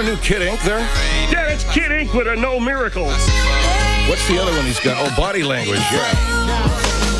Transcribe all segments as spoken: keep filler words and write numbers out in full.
a new Kid Ink there? Yeah, it's Kid Ink with a No Miracle. What's the other one he's got? Oh, Body Language, yeah.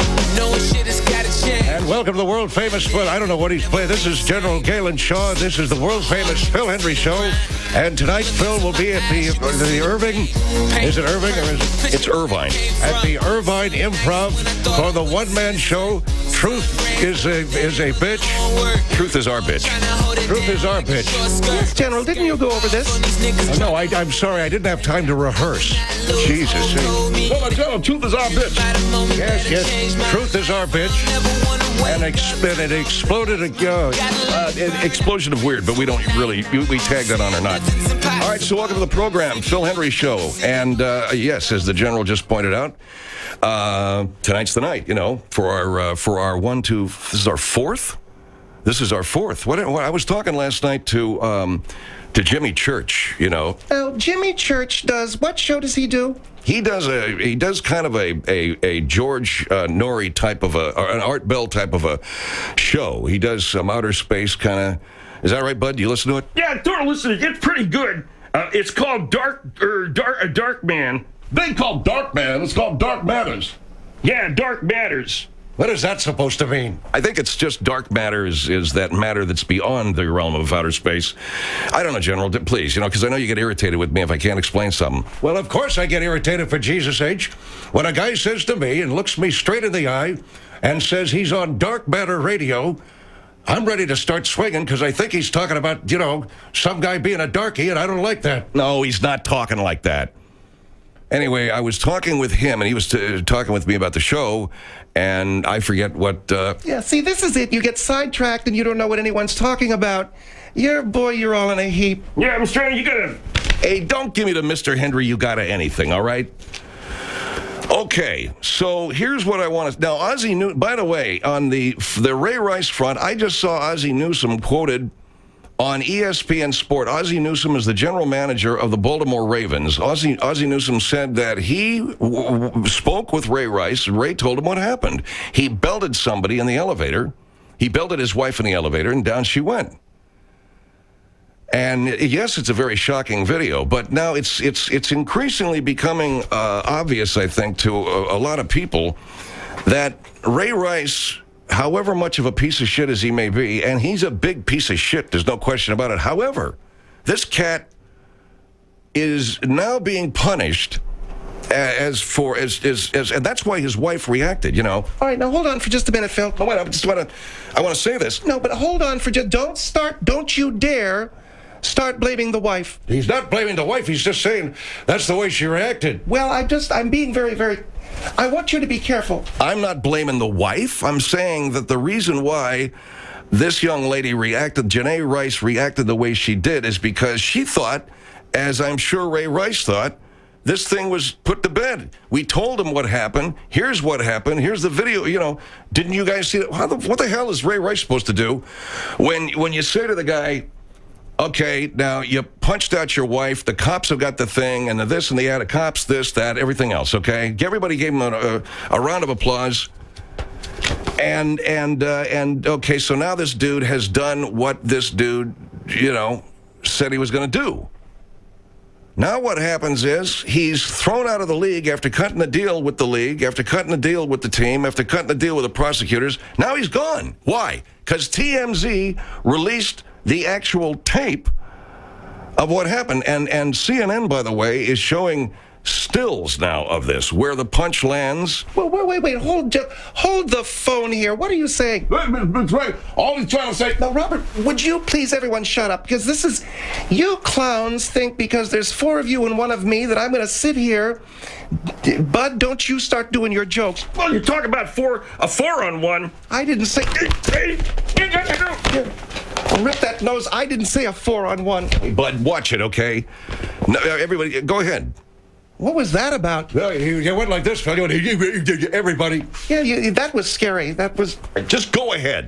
And welcome to the world-famous, well, I don't know what he's playing. This is General Galen Shaw. This is the world-famous Phil Hendrie Show. And tonight, Phil will be at the, the Irving. Is it Irving or is it? It's Irvine. At the Irvine Improv for the one-man show. Truth is a is a bitch. Truth is our bitch. Truth is our bitch. Yes, General, didn't you go over this? Oh, no, I, I'm sorry. I didn't have time to rehearse. Jesus. Well, General, truth is our bitch. Yes, yes. Truth is our bitch. And, ex- and it exploded. Uh, Uh, an explosion of weird, but we don't really, we, we tag that on or not. All right, so welcome to the program, Phil Hendrie Show. And uh, yes, as the General just pointed out, uh, tonight's the night, you know, for our, uh, for our one, two, this is our fourth? This is our fourth. What, what I was talking last night to, um, to Jimmy Church, you know. Now, Jimmy Church does, what show does he do? He does a he does kind of a a, a George uh, Norrie type of a or an Art Bell type of a show. He does some outer space kind of. Is that right, Bud? Do you listen to it? Yeah, don't listen. It's pretty good. Uh, it's called Dark or Dark a Dark Man. They call Dark Man. It's called Dark Matters. Yeah, Dark Matters. what is that supposed to mean? I think it's just dark matter is, is that matter that's beyond the realm of outer space. I don't know, General. Please, you know, because I know you get irritated with me if I can't explain something. Well, of course I get irritated for Jesus' age. When a guy says to me and looks me straight in the eye and says he's on Dark Matter Radio, I'm ready to start swinging because I think he's talking about, you know, some guy being a darky, and I don't like that. No, he's not talking like that. Anyway, I was talking with him, and he was t- talking with me about the show, and I forget what... Uh... Yeah, see, this is it. You get sidetracked, and you don't know what anyone's talking about. You're, boy, you're all in a heap. Yeah, Mister Hendrie, you gotta... Hey, don't give me the Mister Hendrie, you gotta anything, all right? Okay, so here's what I want to... Now, Ozzie Newsome... By the way, on the the Ray Rice front, I just saw Ozzie Newsome quoted on E S P N Sport. Ozzie Newsome is the general manager of the Baltimore Ravens. Ozzie, Ozzie Newsome said that he w- w- spoke with Ray Rice, and Ray told him what happened. He belted somebody in the elevator. He belted his wife in the elevator, and down she went. And yes, it's a very shocking video, but now it's it's it's increasingly becoming uh, obvious, I think, to a, a lot of people that Ray Rice, however much of a piece of shit as he may be, and he's a big piece of shit, there's no question about it. However, this cat is now being punished as for as as, as and that's why his wife reacted, you know. All right, now hold on for just a minute, Phil. Oh, wait, I just want to I want to say this. No, but hold on for just... Don't start... Don't you dare start blaming the wife. He's not blaming the wife. He's just saying that's the way she reacted. Well, I just... I'm being very, very... I want you to be careful. I'm not blaming the wife. I'm saying that the reason why this young lady reacted, Janae Rice reacted the way she did, is because she thought, as I'm sure Ray Rice thought, this thing was put to bed. We told him what happened. Here's what happened. Here's the video. You know, didn't you guys see that? How the, what the hell is Ray Rice supposed to do when when you say to the guy, okay, now you punched out your wife, the cops have got the thing, and the this and the that, the cops, this, that, everything else, okay? Everybody gave him a, a, a round of applause. And, and, uh, and, okay, so now this dude has done what this dude, you know, said he was going to do. Now what happens is he's thrown out of the league after cutting the deal with the league, after cutting the deal with the team, after cutting the deal with the prosecutors. Now he's gone. Why? Because T M Z released the actual tape of what happened. And and C N N, by the way, is showing stills now of this, where the punch lands. Well, wait, wait, wait. Hold, hold the phone here. What are you saying? That's right. All he's trying to say... Now, Robert, would you please everyone shut up? Because this is... You clowns think because there's four of you and one of me that I'm going to sit here... Bud, don't you start doing your jokes. Well, you're talking about four, a four on one. I didn't say... Rip that nose. I didn't say a four on one. Bud, watch it, okay? No, everybody, go ahead. What was that about? Well, you, you went like this, Phil. You went, everybody. Yeah, you, that was scary. That was... Just go ahead.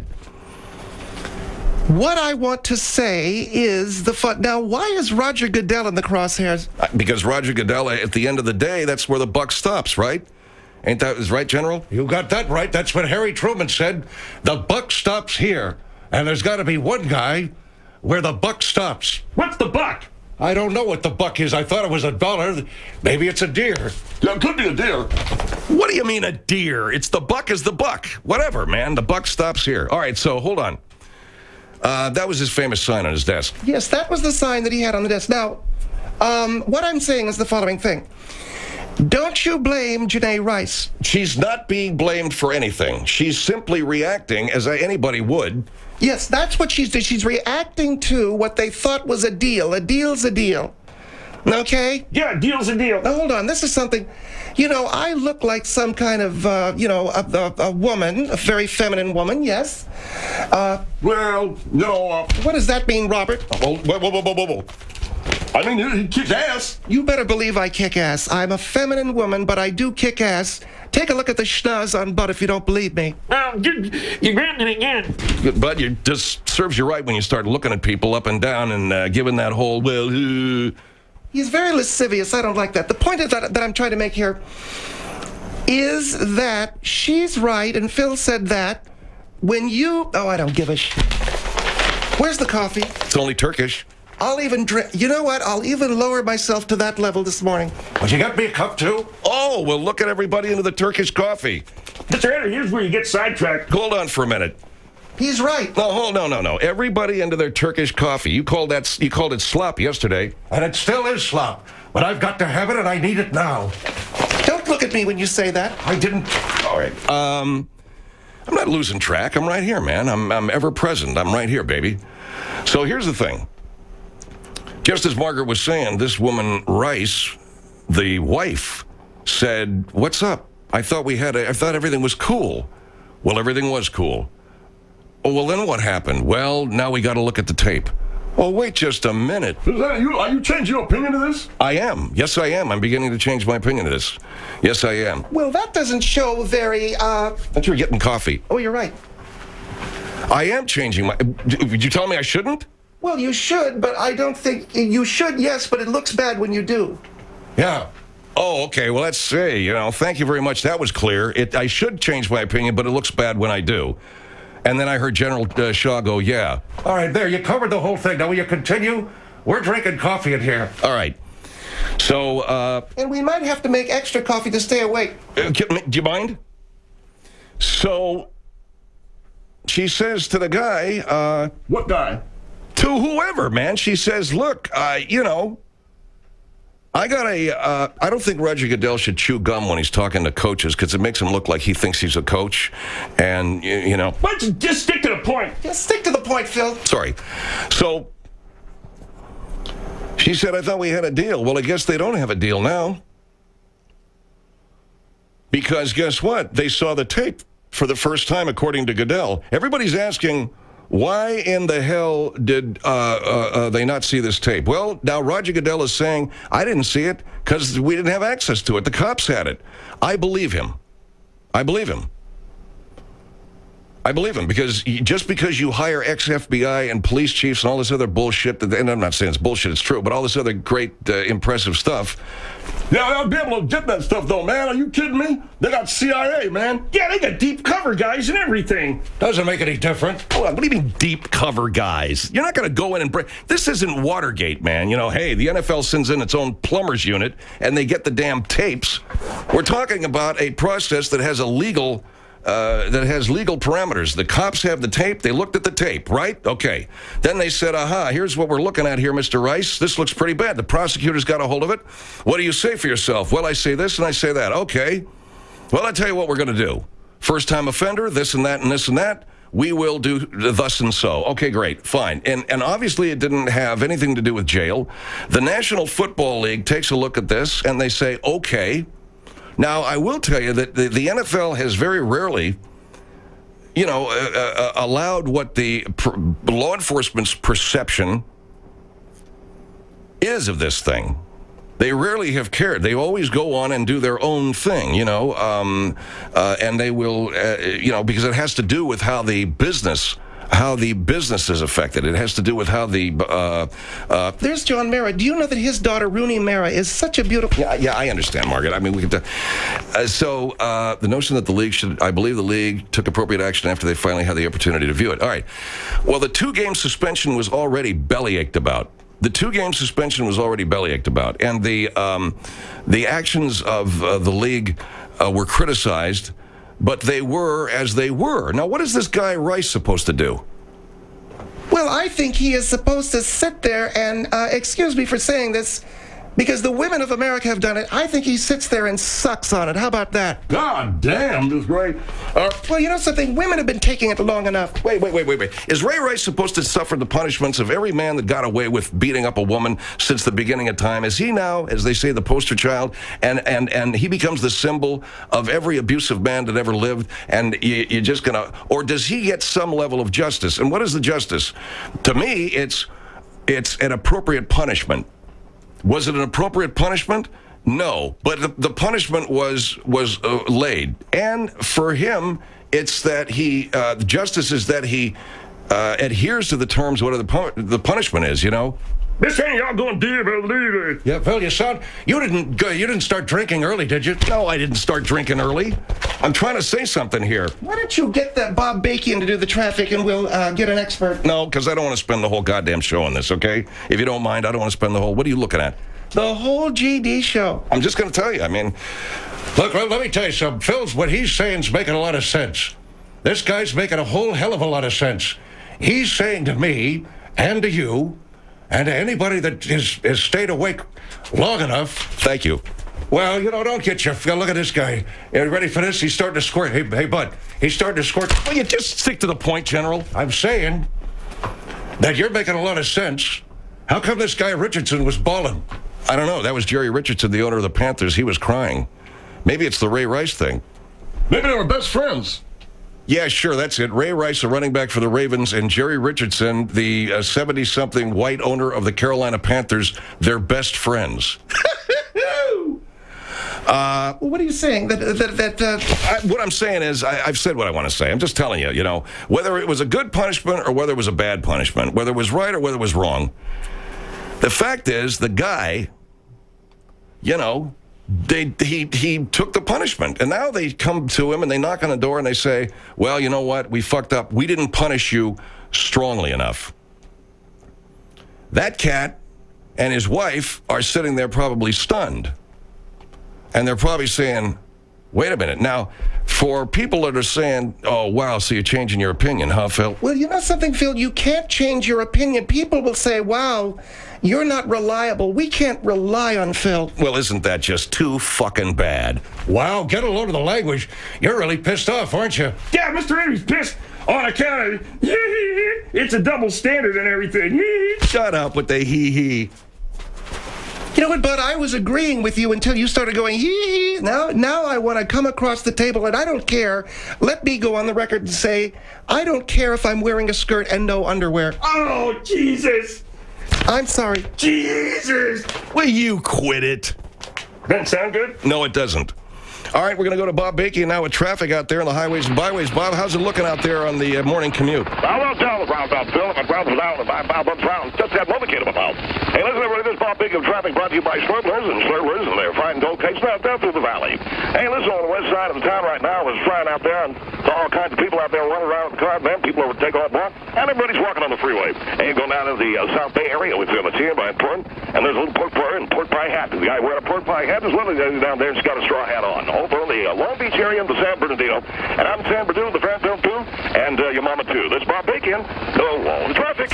What I want to say is the fun... Now, why is Roger Goodell in the crosshairs? Because Roger Goodell, at the end of the day, that's where the buck stops, right? Ain't that is right, General? You got that right. That's what Harry Truman said. The buck stops here. And there's got to be one guy where the buck stops. What's the buck? I don't know what the buck is. I thought it was a dollar. Maybe it's a deer. Yeah, it could be a deer. What do you mean a deer? It's the buck is the buck. Whatever, man. The buck stops here. All right, so hold on. Uh, that was his famous sign on his desk. Yes, that was the sign that he had on the desk. Now, um, what I'm saying is the following thing. Don't you blame Janae Rice. She's not being blamed for anything. She's simply reacting as I, anybody would. Yes, that's what she's doing. She's reacting to what they thought was a deal. A deal's a deal. Okay? Yeah, deal's a deal. Now, hold on. This is something, you know, I look like some kind of, uh, you know, a, a, a woman, a very feminine woman, yes. Uh, Well, you know, uh, what does that mean, Robert? whoa, whoa, whoa, whoa, whoa, whoa. I mean, he, he kicks ass. You better believe I kick ass. I'm a feminine woman, but I do kick ass. Take a look at the schnoz on butt if you don't believe me. Oh, you, you grabbed it again. But it just serves you right when you start looking at people up and down and uh, giving that whole, well, uh, He's very lascivious. I don't like that. The point is that, that I'm trying to make here is that she's right, and Phil said that when you... Oh, I don't give a sh... Where's the coffee? it's only Turkish. I'll even drink... You know what? I'll even lower myself to that level this morning. Would you get me a cup, too? Oh, well, look at everybody into the Turkish coffee. Mister Eder, here's where you get sidetracked. Hold on for a minute. He's right. No, hold, no, no, no. Everybody into their Turkish coffee. You called that, you called it slop yesterday. And it still is slop. But I've got to have it, and I need it now. Don't look at me when you say that. I didn't... All right. Um, I'm not losing track. I'm right here, man. I'm, I'm ever present. I'm right here, baby. So here's the thing. Just as Margaret was saying, this woman, Rice, the wife, said, what's up? I thought we had a, I thought everything was cool. Well, everything was cool. Oh, well, then what happened? Well, now we got to look at the tape. Well, wait just a minute. Is that you? Are you changing your opinion of this? I am. Yes, I am. I'm beginning to change my opinion of this. Yes, I am. Well, that doesn't show very, uh... But you're getting coffee. Oh, you're right. I am changing my... Did you tell me I shouldn't? Well, you should, but I don't think... You should, yes, but it looks bad when you do. Yeah. Oh, okay. Well, let's see. You know, thank you very much. That was clear. It, I should change my opinion, but it looks bad when I do. And then I heard General uh, Shaw go, yeah. All right, there. You covered the whole thing. Now, will you continue? We're drinking coffee in here. All right. So, uh... And we might have to make extra coffee to stay awake. uh, can- do you mind? So, she says to the guy, uh... What guy? to whoever, man. She says, look, uh, you know, I got a, uh, I don't think Roger Goodell should chew gum when he's talking to coaches because it makes him look like he thinks he's a coach. And, you, you know, Let's just stick to the point. Just stick to the point, Phil. sorry. So, she said, I thought we had a deal. Well, I guess they don't have a deal now. Because guess what? They saw the tape for the first time, according to Goodell. Everybody's asking, why in the hell did uh, uh, uh, they not see this tape? Well, now Roger Goodell is saying, I didn't see it because we didn't have access to it. The cops had it. I believe him. I believe him. I believe him because just because you hire ex-F B I and police chiefs and all this other bullshit, that, and I'm not saying it's bullshit, it's true, but all this other great, uh, impressive stuff. Yeah, they'll be able to get that stuff, though, man. Are you kidding me? They got C I A, man. Yeah, they got deep cover guys and everything. Doesn't make any difference. Hold on, what do you mean deep cover guys? You're not going to go in and break. This isn't Watergate, man. You know, hey, the N F L sends in its own plumbers unit and they get the damn tapes. We're talking about a process that has a legal, uh, that has legal parameters. The cops have the tape. They looked at the tape, right? Okay. Then they said, aha, here's what we're looking at here, Mister Rice. This looks pretty bad. The prosecutors got a hold of it. What do you say for yourself? Well, I say this and I say that. Okay. Well, I tell you what we're going to do. First time offender, this and that and this and that. We will do thus and so. Okay, great, fine. And and obviously it didn't have anything to do with jail. The National Football League takes a look at this and they say, okay. Now, I will tell you that the, the N F L has very rarely, you know, uh, uh, allowed what the per, law enforcement's perception is of this thing. They rarely have cared. They always go on and do their own thing, you know, um, uh, and they will, uh, you know, because it has to do with how the business, how the business is affected. It has to do with how the, uh, uh, There's John Mara. Do you know that his daughter, Rooney Mara, is such a beautiful... yeah, yeah, I understand, Margaret. I mean, we could, uh, so uh, the notion that the league should, I believe the league took appropriate action after they finally had the opportunity to view it. All right. Well, the two-game suspension was already bellyached about. the two-game suspension was already bellyached about, and the um, the actions of uh, the league uh, were criticized, but they were as they were. Now, what is this guy Rice supposed to do? Well, I think he is supposed to sit there and, uh, excuse me for saying this, because the women of America have done it. I think he sits there and sucks on it. How about that? God damn, this great. Uh, Well, you know something? Women have been taking it long enough. Wait, wait, wait, wait, wait. Is Ray Rice supposed to suffer the punishments of every man that got away with beating up a woman since the beginning of time? Is he now, as they say, the poster child, and and and he becomes the symbol of every abusive man that ever lived, and you, you're just gonna, or does he get some level of justice? And what is the justice? To me, it's it's an appropriate punishment. Was it an appropriate punishment? No, but the, the punishment was was uh, laid, and for him, it's that he uh, the justice is that he uh, adheres to the terms of what the pu- the punishment is. You know. This ain't y'all gonna do, believe it. Yeah, Phil, you sound. You didn't. go- You didn't start drinking early, did you? No, I didn't start drinking early. I'm trying to say something here. Why don't you get that Bob Bakian to do the traffic and we'll uh, get an expert? No, because I don't want to spend the whole goddamn show on this. Okay, if you don't mind, I don't want to spend the whole. What are you looking at? The whole G D show. I'm just going to tell you. I mean, Look, let, let me tell you something. Phil's, what he's saying's making a lot of sense. This guy's making a whole hell of a lot of sense. He's saying to me and to you and to anybody that has, has stayed awake long enough. thank you. Well, you know, don't get you. Phil, look at this guy. You ready for this? He's starting to squirt. Hey, hey, bud. He's starting to squirt. Will you just stick to the point, General? I'm saying that you're making a lot of sense. How come this guy Richardson was bawling? I don't know. That was Jerry Richardson, the owner of the Panthers. He was crying. Maybe it's the Ray Rice thing. maybe they were best friends. Yeah, sure, that's it. Ray Rice, a running back for the Ravens, and Jerry Richardson, the uh, seventy-something white owner of the Carolina Panthers, they're best friends. Uh, what are you saying? That that that? Uh, I, what I'm saying is, I, I've said what I want to say. I'm just telling you, you know, whether it was a good punishment or whether it was a bad punishment, whether it was right or whether it was wrong, the fact is, the guy, you know, they he he took the punishment, and now they come to him and they knock on the door and they say, well, you know what, we fucked up. We didn't punish you strongly enough. That cat and his wife are sitting there probably stunned. And they're probably saying, wait a minute. Now, for people that are saying, oh, wow, so you're changing your opinion, huh, Phil? well, you know something, Phil? You can't change your opinion. People will say, wow, you're not reliable. We can't rely on Phil. Well, isn't that just too fucking bad? Wow, get a load of the language. You're really pissed off, aren't you? Yeah, Mister Henry's pissed on account of it's a double standard and everything. Shut up with the hee-hee. You know what, Bud? I was agreeing with you until you started going, hee hee. Now, now I want to come across the table, and I don't care. Let me go on the record and say, I don't care if I'm wearing a skirt and no underwear. Oh, Jesus. I'm sorry. Jesus. Will you quit it? Doesn't sound good? No, it doesn't. All right, we're going to go to Bob Bakian now with traffic out there on the highways and byways. Bob, how's it looking out there on the uh, morning commute? I won't tell the round up, Phil. If I ground down, if I bounce round, just that motorcade about. Hey, listen, everybody, this is Bob Bakian traffic brought to you by Slurblers and Slurblers and their fine gold cakes out there through the valley. Hey, listen, on the west side of the town right now is flying out there, and there's all kinds of people out there running around with the car, man. People over take off walk, and everybody's walking on the freeway. Hey, going down to the uh, South Bay area with the here by Portland, and there's a little pork pie and pork pie hat. The guy wearing a pork pie hat is one of the guys down there, and he's got a straw hat on. Over on the uh, Long Beach area in the San Bernardino. And I'm San Bernardino, the Phantom too, and uh, your mama too. This is Bob Bakian. No wall traffic.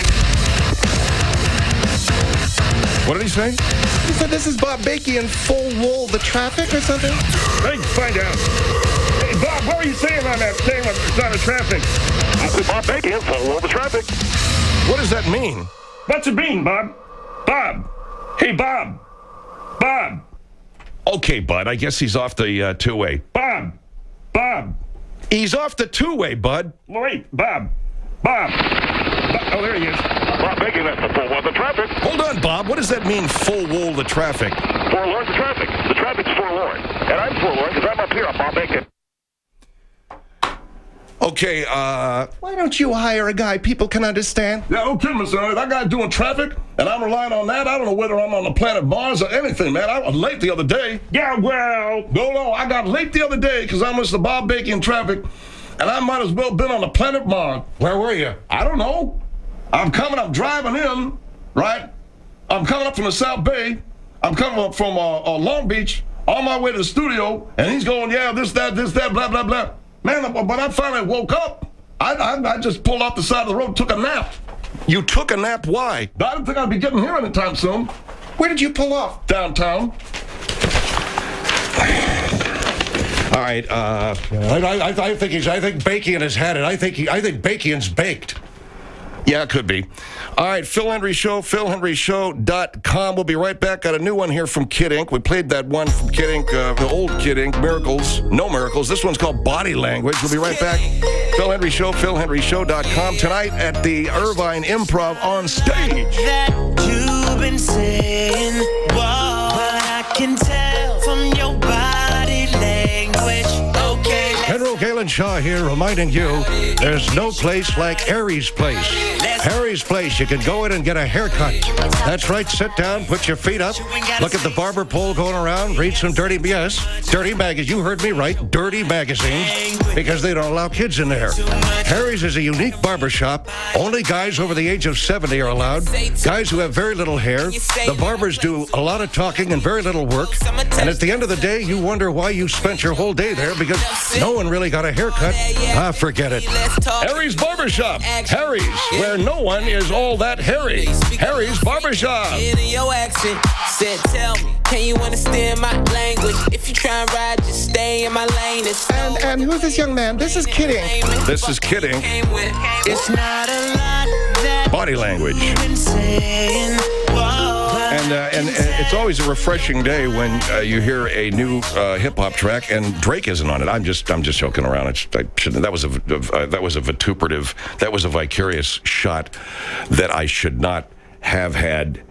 What did he say? You said this is Bob Bakian full wool the traffic or something? I can find out. Hey, Bob, what were you saying on that thing on the traffic? I said Bob Bakian, full of the traffic. What does that mean? What's it mean, Bob? Bob. Hey, Bob. Bob. Okay, bud, I guess he's off the uh, two-way. Bob. Bob. He's off the two-way, bud. Wait, Bob. Bob. Bob. Oh, there he is. Bob Bakian, that's the full of the traffic. Hold on, Bob. What does that mean, full wool the traffic? Forlorn the traffic. The traffic's forlorn. And I'm forlorn because I'm up here on Bob Bakian. Okay, uh... Why don't you hire a guy people can understand? Yeah, don't kid me, son. That guy doing traffic, and I'm relying on that. I don't know whether I'm on the planet Mars or anything, man. I was late the other day. Yeah, well. No, no, I got late the other day because I missed the Bob Bakian traffic, and I might as well been on the planet Mars. Where were you? I don't know. I'm coming, I'm driving in, right? I'm coming up from the South Bay. I'm coming up from uh, uh, Long Beach on my way to the studio, and he's going, yeah, this, that, this, that, blah, blah, blah. Man, when I finally woke up, I, I, I just pulled off the side of the road, took a nap. You took a nap, why? I didn't think I'd be getting here anytime soon. Where did you pull off? Downtown. All right, uh... I, I, I think he's. I think Bakian has had it. I think he. I think Bakian's baked. Yeah, it could be. All right, Phil Hendrie Show, phil hendrie show dot com. We'll be right back. Got a new one here from Kid Ink. We played that one from Kid Ink, uh, the old Kid Ink, Miracles, No Miracles. This one's called Body Language. We'll be right back. Phil Hendrie Show, phil hendrie show dot com. Tonight at the Irvine Improv on stage. That you've been saying, whoa, but I can tell from your body language. Okay. General Galen Shaw here reminding you there's no place like Harry's Place. Harry's Place, you can go in and get a haircut. That's right, sit down, put your feet up, look at the barber pole going around, read some dirty, yes, dirty magazines. You heard me right, dirty magazines, because they don't allow kids in there. Harry's is a unique barber shop. Only guys over the age of seventy are allowed. Guys who have very little hair. The barbers do a lot of talking and very little work. And at the end of the day, you wonder why you spent your whole day there, because no one really got a haircut. Ah, forget it. Harry's Barbershop. Harry's, where no one is all that hairy. Harry's Barbershop. In your accent, said, tell me, can you understand my language? If you try and ride, just stay in my lane. It's And, and who's this young man? This is Kid Ink. This is Kid Ink. It's not a lot that Body language. you've been saying, whoa. And, uh, and, and it's always a refreshing day when uh, you hear a new uh, hip hop track and Drake isn't on it. I'm just I'm just joking around. It's, I shouldn't. That was a uh, that was a vituperative. That was a vicarious shot that I should not have had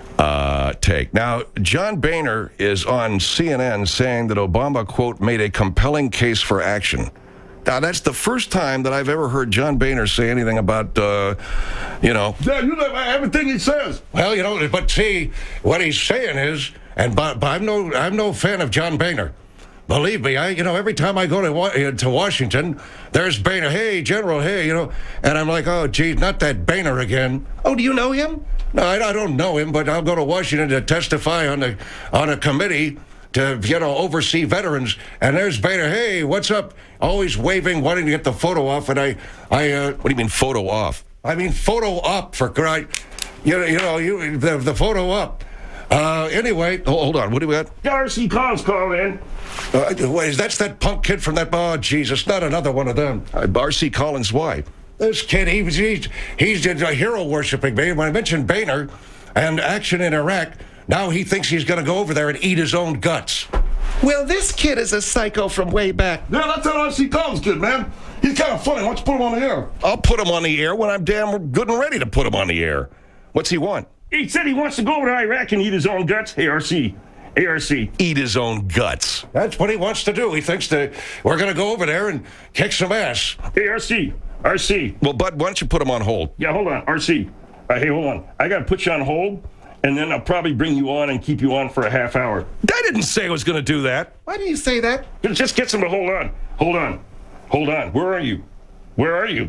uh, take. Now, John Boehner is on C N N saying that Obama, quote, made a compelling case for action. Now, that's the first time that I've ever heard John Boehner say anything about, uh, you know. Yeah, you know everything he says. Well, you know, but see, what he's saying is, and but, but I'm no I'm no fan of John Boehner. Believe me, I you know every time I go to Wa- to Washington, there's Boehner. Hey, General. Hey, you know, and I'm like, oh, geez, not that Boehner again. Oh, do you know him? No, I, I don't know him, but I'll go to Washington to testify on the on a committee to, you know, oversee veterans. And there's Boehner. Hey, what's up? Always waving, wanting to get the photo off. And I, I. Uh, What do you mean photo off? I mean photo up for right. You know, you know, you the, the photo up. Uh, anyway, Oh, hold on. What do we got? R C Collins called in. uh, wait, that's that punk kid from that. Oh, Jesus, not another one of them. Uh, R C Collins, why? This kid, he was he's he's a hero worshiping me. When I mentioned Boehner and action in Iraq, now he thinks he's going to go over there and eat his own guts. Well, this kid is a psycho from way back. Yeah, that's that R C Collins kid, man. He's kind of funny. Why don't you put him on the air? I'll put him on the air when I'm damn good and ready to put him on the air. What's he want? He said he wants to go over to Iraq and eat his own guts. Hey, R C. A R C. Eat his own guts. That's what he wants to do. He thinks that we're going to go over there and kick some ass. Hey, R C. R C. Well, Bud, why don't you put him on hold? Yeah, hold on. R C. Uh, hey, hold on. I got to put you on hold, and then I'll probably bring you on and keep you on for a half hour. I didn't say I was going to do that. Why do you say that? Just get some to hold on. Hold on. Hold on. Where are you? Where are you?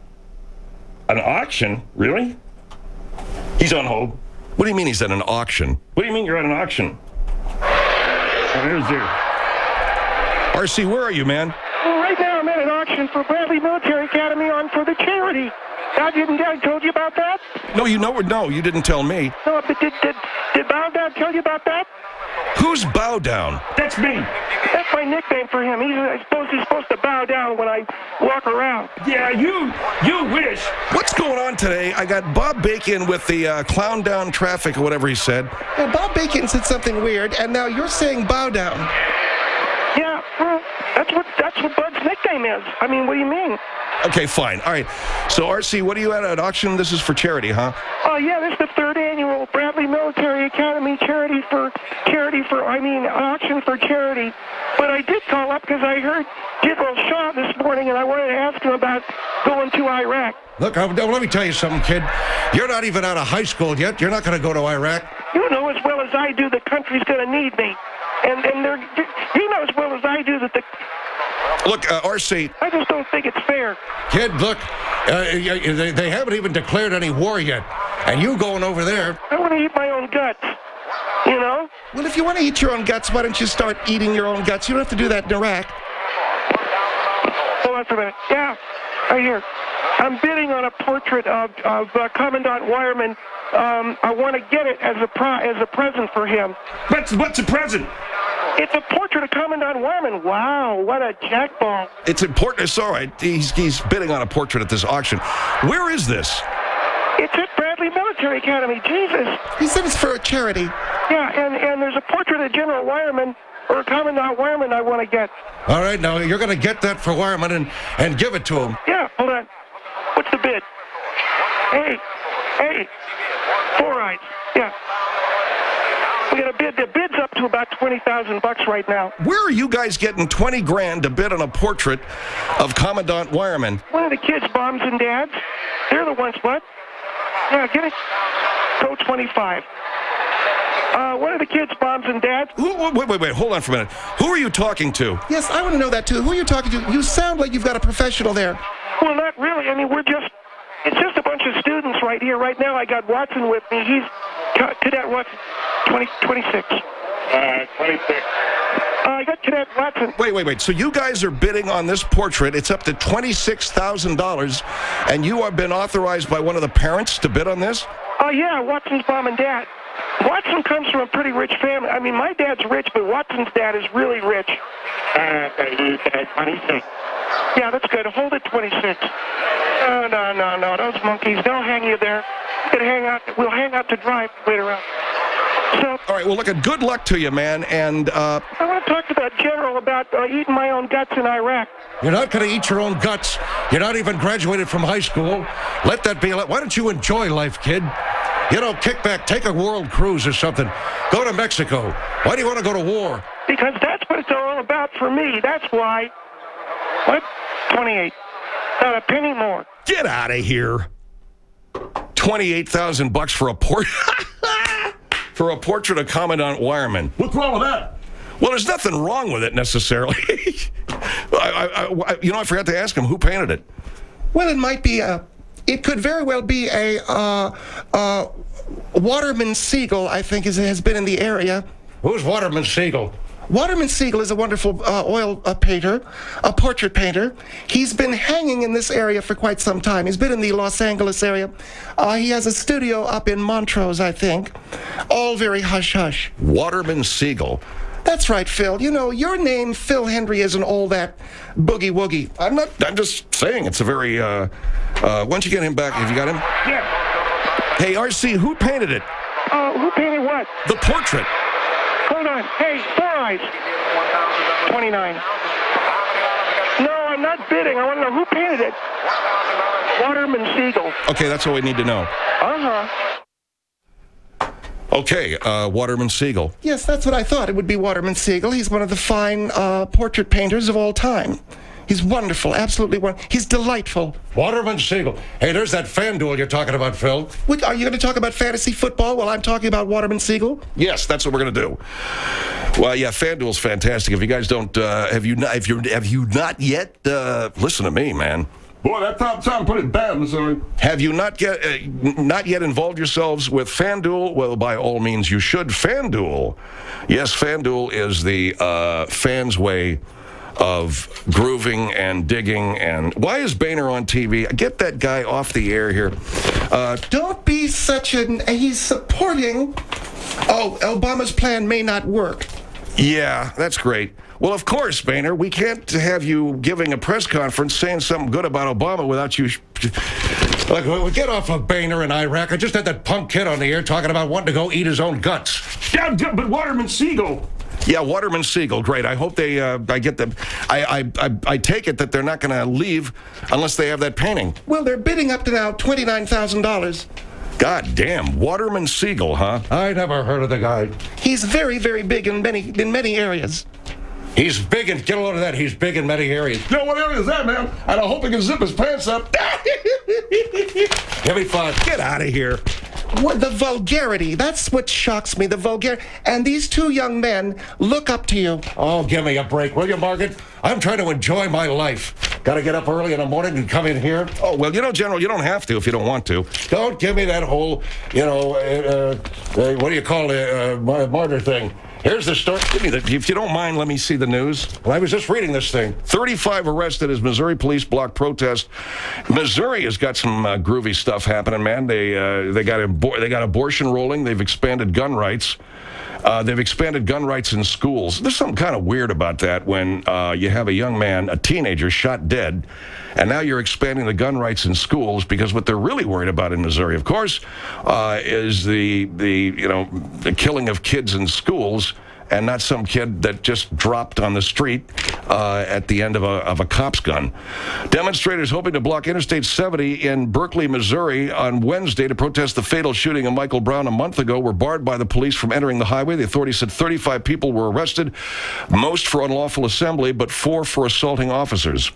An auction? Really? He's on hold. What do you mean he's at an auction? What do you mean you're at an auction? Oh, there's there. R C, where are you, man? Well, right now I'm at an auction for Bradley Military Academy on for the charity. I didn't I told you about that? No, you know, no, you didn't tell me. No, but did did did Bow Down tell you about that? Who's Bow Down? That's me. That's my nickname for him. He's uh, supposed he's supposed to bow down when I walk around. Yeah, you you wish. What's going on today? I got Bob Bacon with the uh, clown down traffic or whatever he said. Well, Bob Bacon said something weird, and now you're saying bow down. Yeah, well, that's what that's what Bud's nickname is. I mean, what do you mean? Okay, fine. All right. So, R C, what are you at at auction? This is for charity, huh? Oh yeah, this is the third annual Bradley Military Academy charity for charity for I mean auction for charity. But I did call up because I heard General Shaw this morning, and I wanted to ask him about going to Iraq. Look, I, let me tell you something, kid. You're not even out of high school yet. You're not going to go to Iraq. You know as well as I do the country's going to need me, and and they're you know as well as I do that the. Look, uh, R C. I just don't think it's fair. Kid, look, uh, they, they haven't even declared any war yet. And you going over there, I want to eat my own guts. You know? Well, if you want to eat your own guts, why don't you start eating your own guts? You don't have to do that in Iraq. Hold on for a minute. Yeah, right here. I'm bidding on a portrait of, of uh, Commandant Wireman. Um, I want to get it as a pro- as a present for him. What's, what's a present? It's a portrait of Commandant Wireman. Wow, what a jackball. It's important. It's all right. He's, he's bidding on a portrait at this auction. Where is this? It's at Bradley Military Academy. Jesus. He said it's for a charity. Yeah, and, and there's a portrait of General Wireman, or Commandant Wireman I want to get. all right, now you're going to get that for Wireman and, and give it to him. Yeah, hold on. What's the bid? Hey, hey, four eyes. Yeah. We got a bid. The bid's up to about twenty thousand bucks right now. Where are you guys getting twenty grand to bid on a portrait of Commandant Wireman? One of the kids' moms and dads. They're the ones, what? Yeah, get it. Go twenty-five. Uh, one of the kids' moms and dads. Who, wait, wait, wait. Hold on for a minute. Who are you talking to? Yes, I want to know that too. Who are you talking to? You sound like you've got a professional there. Well, not really. I mean, we're just, it's just a bunch of students right here. Right now, I got Watson with me. He's ca- Cadet Watson, twenty, twenty-six. Uh, twenty-six. Uh, I got Cadet Watson. Wait, wait, wait. So you guys are bidding on this portrait. It's up to twenty-six thousand dollars, and you have been authorized by one of the parents to bid on this? Oh, yeah, Watson's mom and dad. Watson comes from a pretty rich family. I mean, my dad's rich, but Watson's dad is really rich. Uh, twenty-six. Yeah, that's good. Hold it, twenty-six. No, no, no, no. Those monkeys, they'll hang you there. You can hang out. We'll hang out to dry later on. So, All right, well, look, good luck to you, man, and uh, I want to talk to that general about uh, eating my own guts in Iraq. You're not going to eat your own guts. You're not even graduated from high school. Let that be. a Why don't you enjoy life, kid? You know, kick back, take a world cruise or something. Go to Mexico. Why do you want to go to war? Because that's what it's all about for me. That's why. What? twenty-eight. Not a penny more. get out of here. twenty-eight thousand bucks for a port for a portrait of Commandant Wireman. What's wrong with that? Well, there's nothing wrong with it necessarily. I, I, I, you know, I forgot to ask him who painted it. Well, it might be a. It could very well be a uh, uh, Waterman Siegel. I think is has been in the area. Who's Waterman Siegel? Waterman Siegel is a wonderful uh, oil uh, painter, a portrait painter. He's been hanging in this area for quite some time. He's been in the Los Angeles area. Uh, he has a studio up in Montrose, I think. All very hush-hush. Waterman Siegel. That's right, Phil. You know, your name, Phil Hendry, isn't all that boogie-woogie. I'm not, I'm just saying it's a very, uh, uh, why don't you get him back? Have you got him? Yeah. Hey, R C, who painted it? Uh, who painted what? The portrait. Hold on. Hey, Four Eyes. twenty-nine. No, I'm not bidding. I want to know who painted it. Waterman Siegel. Okay, that's all we need to know. Uh-huh. Okay, uh, Waterman Siegel. Yes, that's what I thought. It would be Waterman Siegel. He's one of the fine uh, portrait painters of all time. He's wonderful, absolutely wonderful. He's delightful. Waterman Siegel. Hey, there's that fan duel you're talking about, Phil. What, are you going to talk about fantasy football while I'm talking about Waterman Siegel? Yes, that's what we're going to do. Well, yeah, FanDuel's fantastic. If you guys don't, uh, have you not, if you have you not yet, uh, listen to me, man. Boy, that top time put it bad, Missouri. Have you not get uh, not yet involved yourselves with FanDuel? Well, by all means, you should. FanDuel. Yes, FanDuel is the uh, fans' way of grooving and digging. And why is Boehner on T V? Get that guy off the air here. Uh, Don't be such an... He's supporting... Oh, Obama's plan may not work. yeah, that's great. Well, of course, Boehner, we can't have you giving a press conference saying something good about Obama without you... Sh- Look, we get off of Boehner in Iraq. I just had that punk kid on the air talking about wanting to go eat his own guts. Yeah, but Waterman Siegel. Yeah, Waterman Siegel, great. I hope they, uh, I get them. I, I, I, I take it that they're not going to leave unless they have that painting. Well, they're bidding up to now twenty-nine thousand dollars. God damn, Waterman Siegel, huh? I never heard of the guy. He's very, very big in many in many areas. He's big in, get a load of that, he's big in many areas. Yo, what area is that, man? And I hope he can zip his pants up. Give me five. Get out of here. What, the vulgarity, that's what shocks me, the vulgarity. And these two young men look up to you. Oh, give me a break, will you, Margaret? I'm trying to enjoy my life. Got to get up early in the morning and come in here. Oh, well, you know, General, you don't have to if you don't want to. Don't give me that whole, you know, uh, uh, what do you call it, uh, martyr thing. Here's the story. Give me the, if you don't mind, let me see the news. Well, I was just reading this thing. thirty-five arrested as Missouri police block protest. Missouri has got some uh, groovy stuff happening, man. They uh, they got abor- they got abortion rolling. They've expanded gun rights. Uh, they've expanded gun rights in schools. There's something kind of weird about that when uh, you have a young man, a teenager, shot dead, and now you're expanding the gun rights in schools because what they're really worried about in Missouri, of course, uh, is the the you know the killing of kids in schools. And not some kid that just dropped on the street uh, at the end of a, of a cop's gun. Demonstrators hoping to block Interstate seventy in Berkeley, Missouri on Wednesday to protest the fatal shooting of Michael Brown a month ago were barred by the police from entering the highway. The authorities said thirty-five people were arrested, most for unlawful assembly, but four for assaulting officers.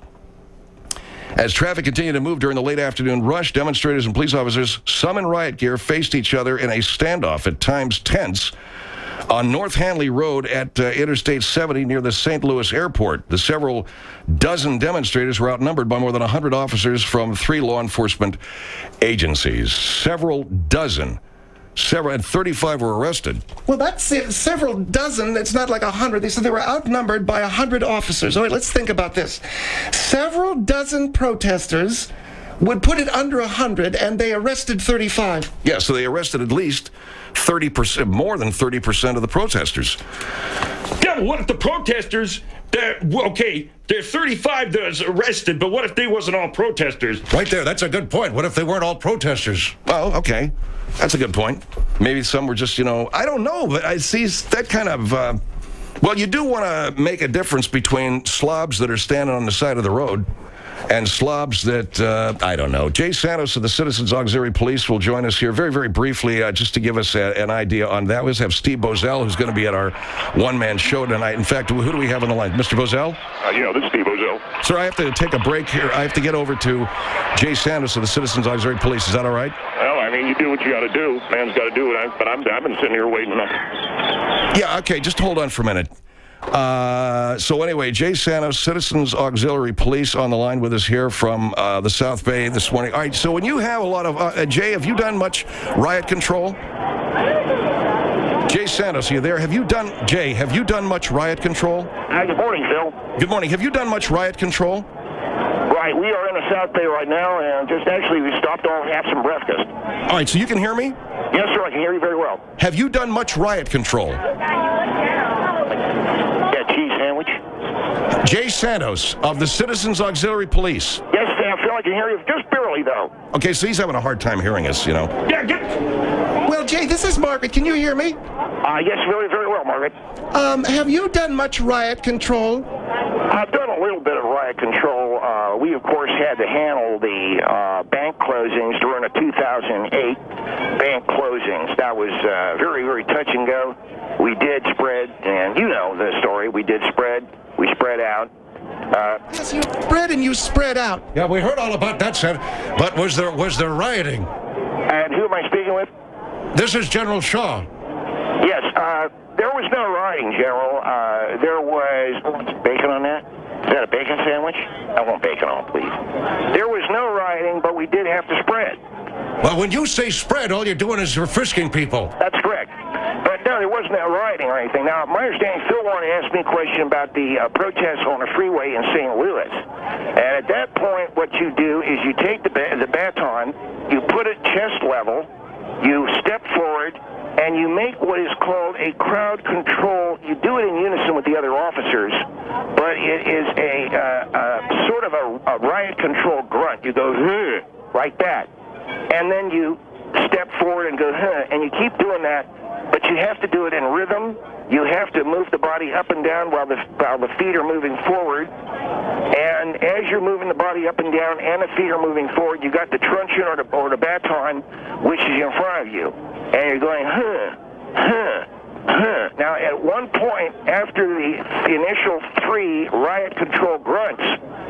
As traffic continued to move during the late afternoon rush, demonstrators and police officers, some in riot gear, faced each other in a standoff, at times tense, on North Hanley Road at uh, Interstate seventy near the Saint Louis Airport. The several dozen demonstrators were outnumbered by more than one hundred officers from three law enforcement agencies. Several dozen. Several, and thirty-five were arrested. Well, that's it. Several dozen. It's not like a hundred. They said they were outnumbered by a hundred officers. All right, let's think about this. Several dozen protesters would put it under a hundred, and they arrested thirty-five. Yeah, so they arrested at least thirty percent, more than thirty percent of the protesters. Yeah, but what if the protesters, they're, well, okay, there are thirty-five that was arrested, but what if they wasn't all protesters? Right there, that's a good point. What if they weren't all protesters? Well, okay, that's a good point. Maybe some were just, you know, I don't know, but I see that kind of, uh, well, you do want to make a difference between slobs that are standing on the side of the road and slobs that, uh, I don't know. Jay Santos of the Citizens Auxiliary Police will join us here very, very briefly, uh, just to give us a, an idea on that. We have Steve Bozell, who's going to be at our one-man show tonight. In fact, who do we have on the line? Mister Bozell? Uh, yeah, this is Steve Bozell. Sir, I have to take a break here. I have to get over to Jay Santos of the Citizens Auxiliary Police. Is that all right? Well, I mean, you do what you got to do. Man's got to do it. I, but I'm, I've been sitting here waiting. Yeah, okay, just hold on for a minute. Uh, so anyway, Jay Santos, Citizens Auxiliary Police, on the line with us here from uh, the South Bay this morning. All right, so when you have a lot of... Uh, Jay, have you done much riot control? Jay Santos, are you there? Have you done... Jay, have you done much riot control? Hi, good morning, Phil. Good morning. Have you done much riot control? Right, we are in the South Bay right now, and just actually we stopped on to have some breakfast. All right, so you can hear me? Yes, sir, I can hear you very well. Have you done much riot control? Jay Santos of the Citizens Auxiliary Police. Yes, I feel I can hear you just barely, though. Okay, so he's having a hard time hearing us, you know. Yeah, get... Well, Jay, this is Margaret. Can you hear me? Uh, yes, very, very well, Margaret. Um, have you done much riot control? I've done a little bit of riot control. Uh, we, of course, had to handle the uh, bank closings during the two thousand eight bank closings. That was uh, very, very touch and go. We did spread, and you know the story. We did spread. We spread out. Uh, Yes, you spread and you spread out. Yeah, we heard all about that, Sen. But was there was there rioting? and who am I speaking with? This is General Shaw. Yes, uh, there was no rioting, General. Uh, there was oh, bacon on that. Is that a bacon sandwich? I want bacon on, please. There was no rioting, but we did have to spread. Well, when you say spread, all you're doing is you're frisking people. That's correct. But no, there wasn't no rioting or anything. Now, my understanding, Phil wanted to ask me a question about the uh, protests on the freeway in Saint Louis. And at that point, what you do is you take the, ba- the baton, you put it chest level, you step forward, and you make what is called a crowd control. You do it in unison with the other officers, but it is a uh, uh, sort of a, a riot control grunt. You go, huh, like that. And then you step forward and go, huh, and you keep doing that, but you have to do it in rhythm. You have to move the body up and down while the, while the feet are moving forward. And as you're moving the body up and down and the feet are moving forward, you got the truncheon or the, or the baton, which is in front of you. And you're going, huh, huh, huh. Now, at one point, after the, the initial three riot control grunts,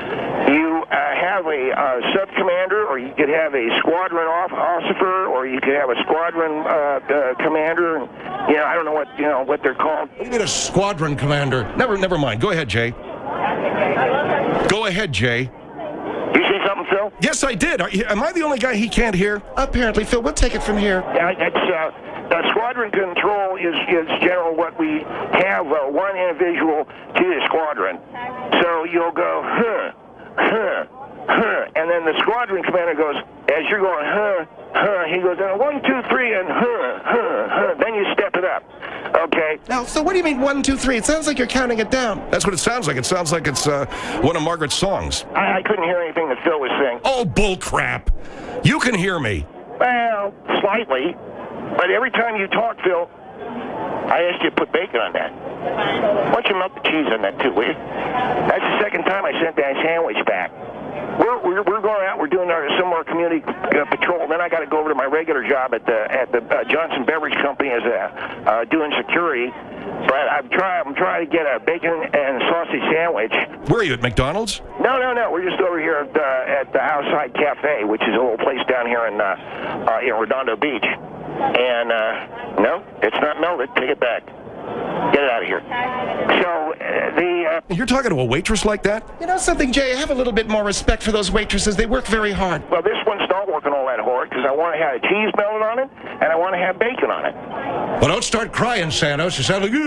you uh, have a uh, sub-commander, or you could have a squadron off- officer, or you could have a squadron uh, uh, commander. And, you know, I don't know what you know what they're called. You need a squadron commander. Never, never mind. Go ahead, Jay. Go ahead, Jay. You say something, Phil? Yes, I did. Are, am I the only guy he can't hear? Apparently, Phil, we'll take it from here. Yeah, it's, uh, uh, squadron control is, is general what we have uh, one individual to the squadron. So you'll go, huh, huh, huh, and then the squadron commander goes, as you're going, huh, huh, he goes, uh, one, two, three, and huh, huh, huh. Then you step it up. Okay? Now, so what do you mean one, two, three? It sounds like you're counting it down. That's what it sounds like. It sounds like it's uh, one of Margaret's songs. I, I couldn't hear anything that Phil was saying. Oh, bull crap. You can hear me. Well, slightly. But every time you talk, Phil, I asked you to put bacon on that. Why don't you melt the cheese on that, too, will you? That's the second time I sent that sandwich back. We're, we're, we're going out. We're doing our some more community uh, patrol. Then I got to go over to my regular job at the at the uh, Johnson Beverage Company as a uh, doing security. But I'm trying. I'm trying to get a bacon and sausage sandwich. Where are you, at McDonald's? No, no, no. We're just over here at, uh, at the Outside Cafe, which is a little place down here in uh, uh, in Redondo Beach. And uh, no, it's not melted. Take it back. Get it out of here. So uh, the uh, You're talking to a waitress like that? You know something, Jay? I have a little bit more respect for those waitresses. They work very hard. well, this one's not working all that hard because I want to have cheese melted on it and I want to have bacon on it. Well, don't start crying, Santos. You sound like...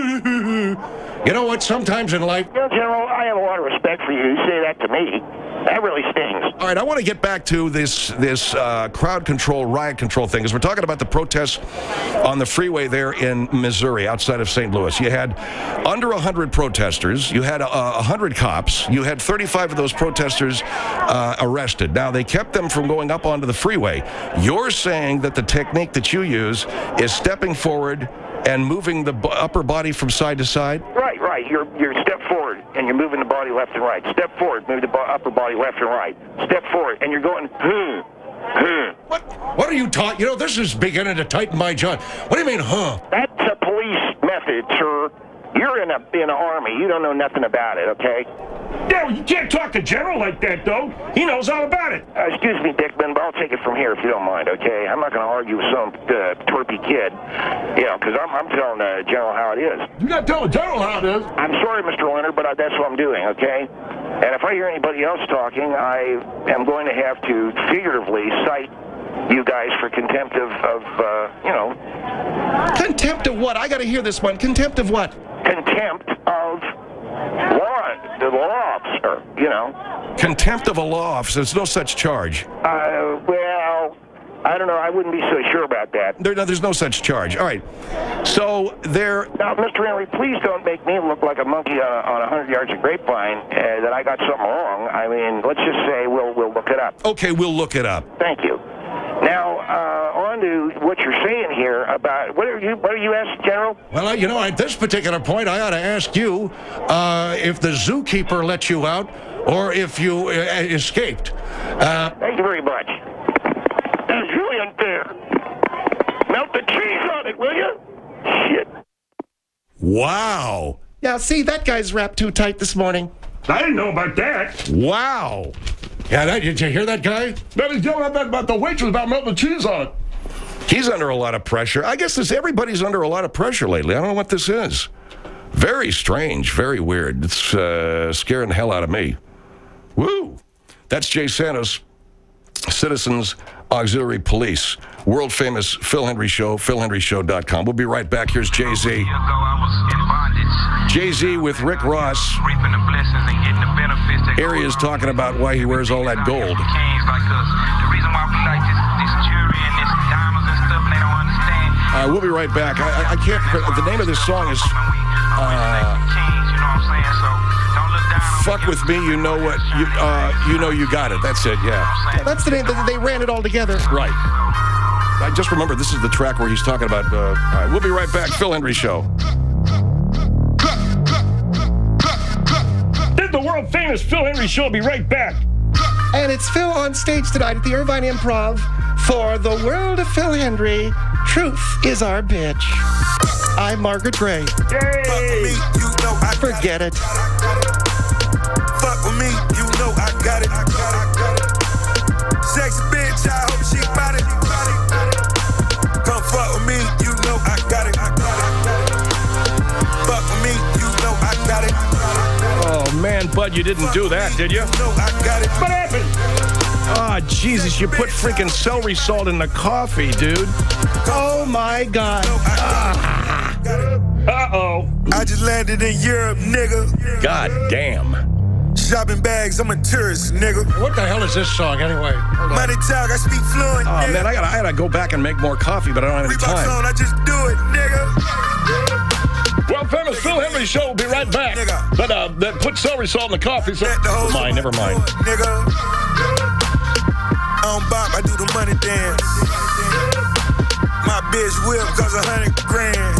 You know what? Sometimes in life... You know, General, I have a lot of respect for you. You say that to me. That really stings. All right, I want to get back to this this uh, crowd control, riot control thing, because we're talking about the protests on the freeway there in Missouri, outside of Saint Louis. You had under one hundred protesters. You had uh, one hundred cops. You had thirty-five of those protesters uh, arrested. Now, they kept them from going up onto the freeway. You're saying that the technique that you use is stepping forward and moving the b- upper body from side to side? Right, right. You're you're step forward and you're moving the body left and right. Step forward, move the bo- upper body left and right. Step forward, and you're going, hmm, hmm. What? What are you taught? You know, this is beginning to tighten my jaw. What do you mean, huh? That's a police method, sir. You're in a in an army. You don't know nothing about it, okay? Yeah, well, you can't talk to General like that, though. He knows all about it. Uh, excuse me, Dickman, but I'll take it from here if you don't mind, okay? I'm not going to argue with some uh, twerpy kid, you know, because I'm, I'm telling uh, General how it is. You got to tell the general how it is. I'm sorry, Mister Leonard, but I, that's what I'm doing, okay? And if I hear anybody else talking, I am going to have to figuratively cite you guys for contempt of, of uh, you know... Contempt of what? I got to hear this one. Contempt of what? Contempt of law, the law officer, you know? Contempt of a law officer. There's no such charge. Uh, well... I don't know. I wouldn't be so sure about that. There, no, there's no such charge. All right. So there... Now, Mister Henry, please don't make me look like a monkey on, on one hundred yards of grapevine uh, that I got something wrong. I mean, let's just say we'll we'll look it up. Okay, we'll look it up. Thank you. Now, uh, on to what you're saying here about... What are you, what are you asking, General? Well, I- you know, at this particular point, I ought to ask you uh, if the zookeeper let you out or if you uh, escaped. Uh, Thank you very much. That is really unfair. Melt the cheese on it, will you? Shit. Wow. Yeah, see, that guy's wrapped too tight this morning. I didn't know about that. Wow. yeah, that, did you hear that guy? Then he's yelling at that about the waitress about melting cheese on it. He's under a lot of pressure. I guess this, everybody's under a lot of pressure lately. I don't know what this is. Very strange, very weird. It's uh, scaring the hell out of me. Woo. That's Jay Santos, Citizens Auxiliary Police, world famous Phil Hendry Show, phil hendry show dot com. We'll be right back. Here's Jay-Z. Jay-Z with Rick Ross. Area's talking about why he wears all that gold. Uh, we'll be right back. I, I can't. The name of this song is uh, "Fuck with Me." You know what? You uh, you know you got it. That's it. Yeah. Yeah, that's the name. That they ran it all together. Right. I just remember this is the track where he's talking about. Uh, all right, we'll be right back. Phil Hendry Show. This is the world famous Phil Hendry Show. I'll be right back. And it's Phil on stage tonight at the Irvine Improv for The World of Phil Hendry. Truth is our bitch. I'm Margaret Gray. Yay! Forget it. Fuck with me, you know I got it. Sexy bitch, I hope she bout it. Come fuck with me, you know I got it. Fuck with me, you know I got it. Oh man, but Bud, you didn't do that, did you? No, I got it. What happened? Ah, Jesus, you put freaking celery salt in the coffee, dude. Oh, my God. Uh-oh. I just landed in Europe, nigga. God damn. Shopping bags, I'm a tourist, nigga. What the hell is this song anyway? Hold on. Money talk, I speak fluent, Oh, nigga. man, I gotta, I gotta go back and make more coffee, but I don't have any Reeboks time. on, I just do it, nigga. Well, famous Phil Henry Show will be right back. Nigga. But uh, then put celery salt in the coffee. So, Let the hoes never mind, never mind. Nigga. I don't bop, I do the money dance. My bitch whip cause a hundred grand.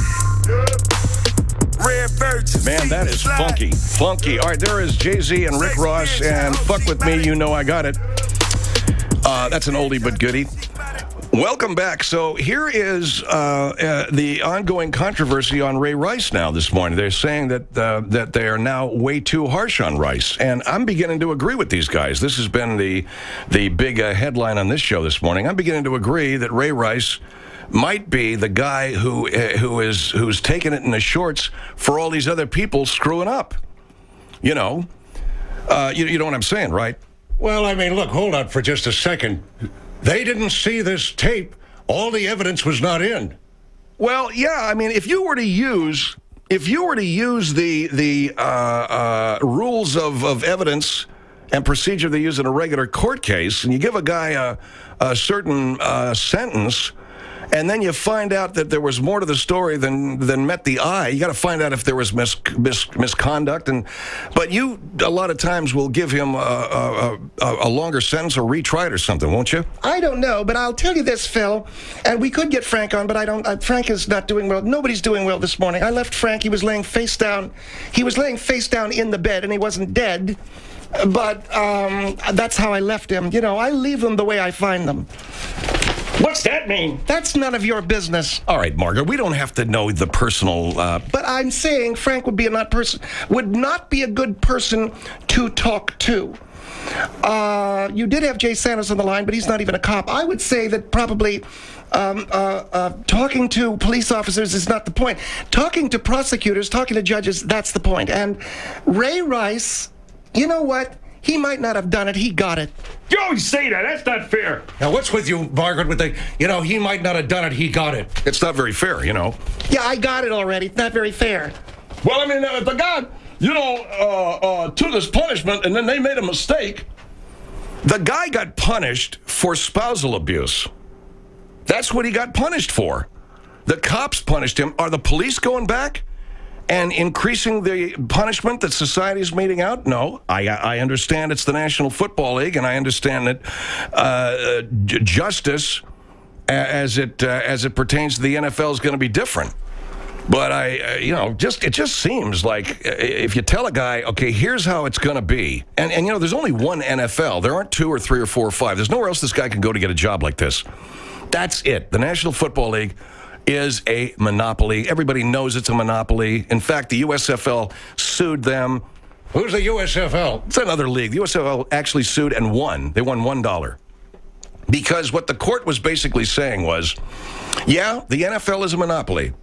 Red Virgin. Man, that is funky. Funky. All right, there is Jay-Z and Rick Ross, and Fuck With Me, You Know I Got It. Uh, that's an oldie but goodie. Welcome back. So here is uh, uh, the ongoing controversy on Ray Rice now this morning. They're saying that uh, that they are now way too harsh on Rice, and I'm beginning to agree with these guys. This has been the the big uh, headline on this show this morning. I'm beginning to agree that Ray Rice might be the guy who uh, who is who's taking it in the shorts for all these other people screwing up. You know, uh, you, you know what I'm saying, right? Well, I mean, look, hold on for just a second. They didn't see this tape. All the evidence was not in. Well, yeah. I mean, if you were to use if you were to use the the uh, uh, rules of, of evidence and procedure they use in a regular court case, and you give a guy a, a certain uh, sentence, and then you find out that there was more to the story than than met the eye. You got to find out if there was mis, mis, misconduct, and but you a lot of times will give him a, a, a, a longer sentence or retry it or something, won't you? I don't know, but I'll tell you this, Phil, and we could get Frank on, but I don't. Uh, Frank is not doing well. Nobody's doing well this morning. I left Frank. He was laying face down. He was laying face down in the bed, and he wasn't dead. But um, that's how I left him. You know, I leave them the way I find them. What's that mean? That's none of your business. All right, Margaret, we don't have to know the personal. Uh, But I'm saying Frank would be a not person would not be a good person to talk to. Uh, you did have Jay Santos on the line, but he's not even a cop. I would say that probably um, uh, uh, talking to police officers is not the point. Talking to prosecutors, talking to judges, that's the point. And Ray Rice, you know what? He might not have done it. He got it. You always say that. That's not fair. Now, what's with you, Margaret, with the, you know, he might not have done it, he got it. it's not very fair, you know. Yeah, I got it already. It's not very fair. Well, I mean, if the guy, you know, uh, uh, took this punishment and then they made a mistake. The guy got punished for spousal abuse. That's what he got punished for. The cops punished him. Are the police going back and increasing the punishment that society is meting out? No. I, I understand it's the National Football League, and I understand that uh, j- justice, a- as it uh, as it pertains to the N F L, is going to be different. But I, uh, you know, just it just seems like uh, if you tell a guy, okay, here's how it's going to be, and and you know, there's only one N F L. There aren't two or three or four or five. There's nowhere else this guy can go to get a job like this. That's it. The National Football League is a monopoly. Everybody knows it's a monopoly. In fact, the U S F L sued them. Who's the U S F L? It's another league. The U S F L actually sued and won. They won one dollar. Because what the court was basically saying was, yeah, the N F L is a monopoly,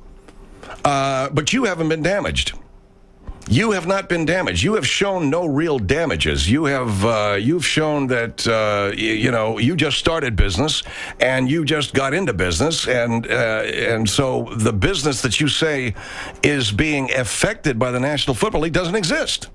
uh, but you haven't been damaged. You have not been damaged. You have shown no real damages. You have uh, you've shown that uh, you, you know you just started business and you just got into business, and uh, and so the business that you say is being affected by the National Football League doesn't exist.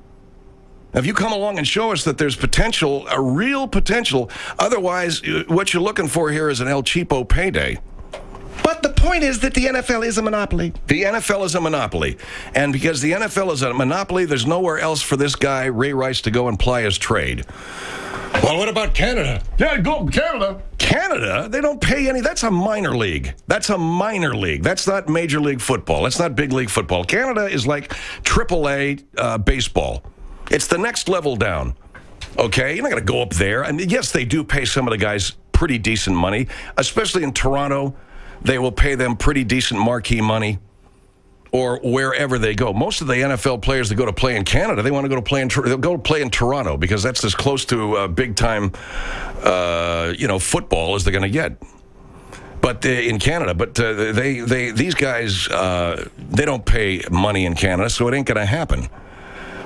If you come along and show us that there's potential, a real potential, otherwise what you're looking for here is an El Cheapo payday. But the point is that the N F L is a monopoly. The N F L is a monopoly. And because the N F L is a monopoly, there's nowhere else for this guy, Ray Rice, to go and ply his trade. Well, what about Canada? Yeah, go to Canada. Canada, they don't pay any. That's a minor league. That's a minor league. That's not Major League Football. That's not big league football. Canada is like triple A uh, baseball. It's the next level down. Okay? You're not going to go up there. And yes, they do pay some of the guys pretty decent money, especially in Toronto. They will pay them pretty decent marquee money, or wherever they go. Most of the N F L players that go to play in Canada, they want to go to play in they'll go to play in Toronto because that's as close to uh, big time, uh, you know, football as they're going to get. But uh, in Canada, but uh, they they these guys uh, they don't pay money in Canada, so it ain't going to happen.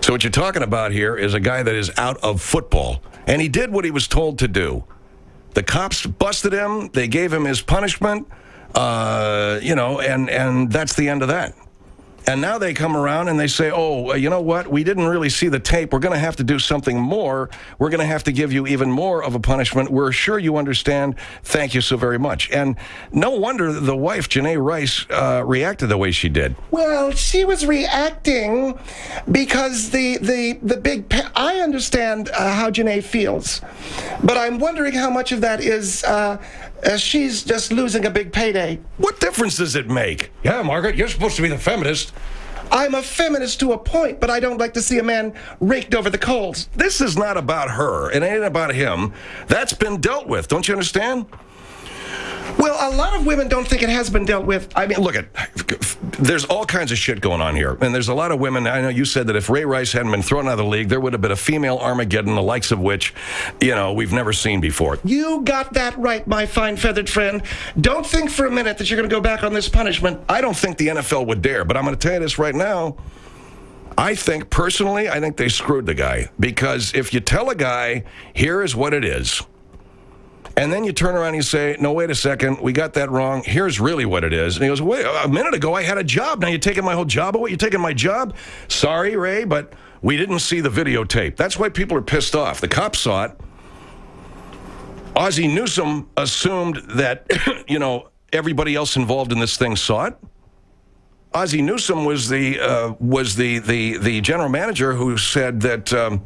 So what you're talking about here is a guy that is out of football, and he did what he was told to do. The cops busted him. They gave him his punishment, uh, you know, and, and that's the end of that. And now they come around and they say, oh, you know what? We didn't really see the tape. We're going to have to do something more. We're going to have to give you even more of a punishment. We're sure you understand. Thank you so very much. And no wonder the wife, Janae Rice, uh, reacted the way she did. Well, she was reacting because the the the big. Pa- I understand uh, how Janae feels, but I'm wondering how much of that is uh, uh, she's just losing a big payday. What difference does it make? Yeah, Margaret, you're supposed to be the feminist. I'm a feminist to a point, but I don't like to see a man raked over the coals. This is not about her. It ain't about him. That's been dealt with. Don't you understand? Well, a lot of women don't think it has been dealt with. I mean, look at, there's all kinds of shit going on here. And there's a lot of women, I know you said that if Ray Rice hadn't been thrown out of the league, there would have been a female Armageddon, the likes of which, you know, we've never seen before. You got that right, my fine feathered friend. Don't think for a minute that you're going to go back on this punishment. I don't think the N F L would dare, but I'm going to tell you this right now. I think, personally, I think they screwed the guy. Because if you tell a guy, here is what it is, and then you turn around and you say, no, wait a second, we got that wrong. Here's really what it is. And he goes, wait, a minute ago I had a job. Now you're taking my whole job away? You're taking my job? Sorry, Ray, but we didn't see the videotape. That's why people are pissed off. The cops saw it. Ozzie Newsome assumed that, you know, everybody else involved in this thing saw it. Ozzie Newsome was the uh, was the, the, the general manager who said that um,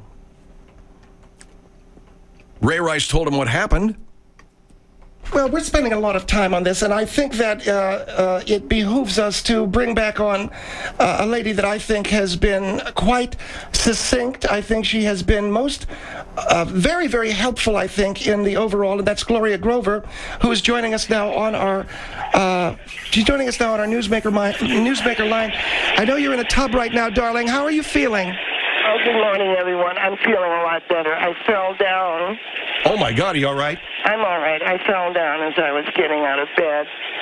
Ray Rice told him what happened. Well, we're spending a lot of time on this, and I think that uh, uh, it behooves us to bring back on uh, a lady that I think has been quite succinct. I think she has been most uh, very, very helpful, I think, in the overall, and that's Gloria Grover, who is joining us now on our uh, she's joining us now on our newsmaker, mi- newsmaker line. I know you're in a tub right now, darling. How are you feeling? Oh, good morning, everyone. I'm feeling a lot better. I fell down. Oh, my God, are you all right? I'm all right. I fell down as I was getting out of bed,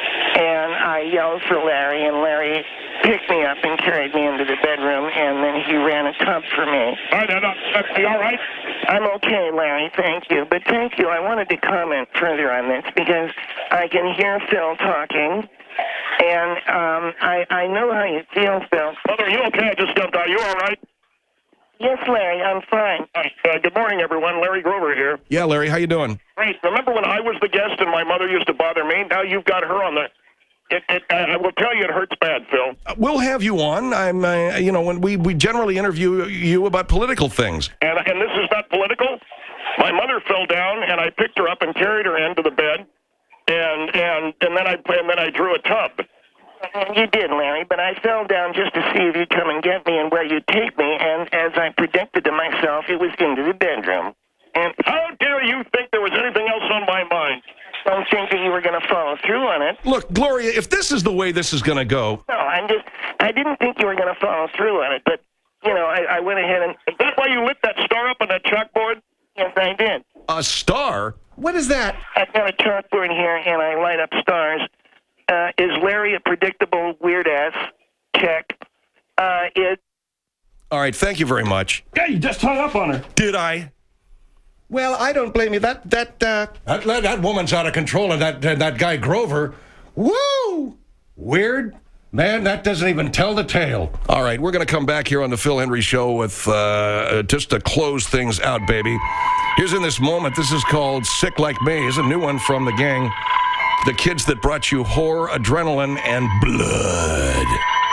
and I yelled for Larry, and Larry picked me up and carried me into the bedroom, and then he ran a tub for me. All right, no, are you all right? I'm okay, Larry. Thank you. But thank you. I wanted to comment further on this because I can hear Phil talking, and um, I, I know how you feel, Phil. Mother, are you okay? I just jumped out. Are you all right? Yes, Larry, I'm fine. Uh, good morning, everyone. Larry Grover here. Yeah, Larry, how you doing? Great. Remember when I was the guest and my mother used to bother me? Now you've got her on the... It, it, I will tell you it hurts bad, Phil. Uh, we'll have you on. I'm, uh, you know, when we, we generally interview you about political things. And, and this is not political. My mother fell down, and I picked her up and carried her into the bed, and and and then I and then I drew a tub. You did, Larry, but I fell down just to see if you'd come and get me and where you'd take me, and as I predicted to myself, it was into the bedroom. And how dare you think there was anything else on my mind? Don't think that you were going to follow through on it. Look, Gloria, if this is the way this is going to go... No, I'm just... I didn't think you were going to follow through on it, but, you know, I, I went ahead and... Is that why you lit that star up on that chalkboard? Yes, I did. A star? What is that? I've got a chalkboard here, and I light up stars. Uh, is Larry a predictable weird-ass? Check. Uh, it... All right, thank you very much. Yeah, you just hung up on her. Did I? Well, I don't blame you. That, that, uh... That, that, that woman's out of control, and that, uh, that guy Grover, woo! Weird. Man, that doesn't even tell the tale. All right, we're going to come back here on the Phil Hendrie Show with uh, just to close things out, baby. Here's In This Moment. This is called Sick Like Me. Here's a new one from the gang. The kids that brought you horror, adrenaline, and blood.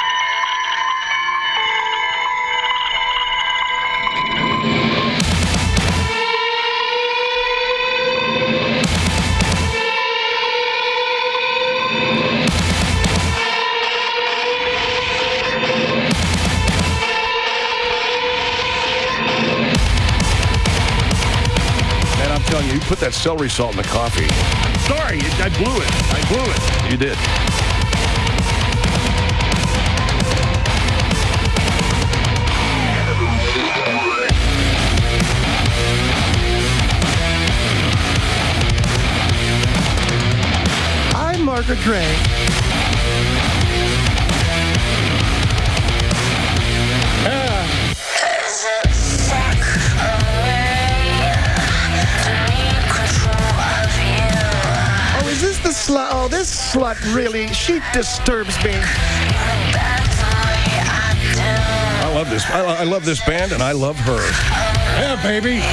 Man, I'm telling you, you put that celery salt in the coffee. Sorry, I blew it. I blew it. You did. I'm Margaret Gray. Ah. slut, really. She disturbs me. I love this. I, I love this band, and I love her. Yeah, baby.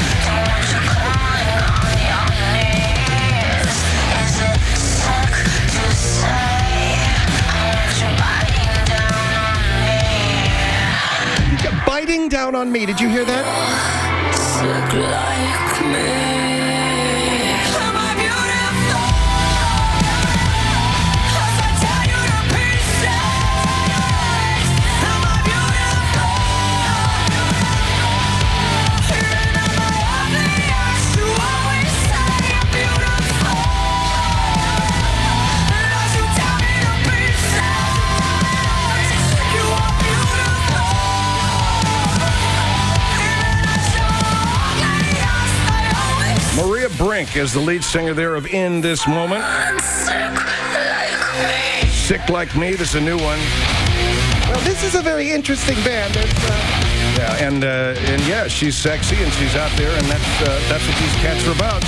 Biting down on me. Did you hear that? Sick like me. Am I beautiful? 'Cause I tear you to pieces. Am I beautiful? Even am I obvious? You always say I'm beautiful. As you tear me to pieces, you are beautiful. Maria Brink is the lead singer there of In This Moment. Sick Like Me. This is a new one. Well, this is a very interesting band. It's, uh, Yeah, and uh, and yeah, she's sexy and she's out there, and that's uh, that's what these cats are about.